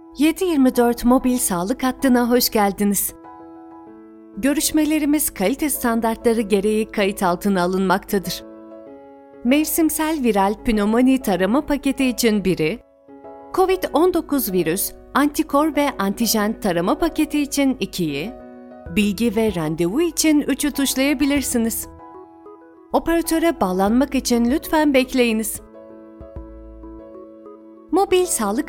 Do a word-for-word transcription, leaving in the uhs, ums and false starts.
yedi yirmi dört mobil sağlık hattına hoş geldiniz. Görüşmelerimiz kalite standartları gereği kayıt altına alınmaktadır. Mevsimsel viral pnömoni tarama paketi için biri, kovid on dokuz virüs, antikor ve antijen tarama paketi için ikiyi, bilgi ve randevu için üçü tuşlayabilirsiniz. Operatöre bağlanmak için lütfen bekleyiniz. Mobil sağlık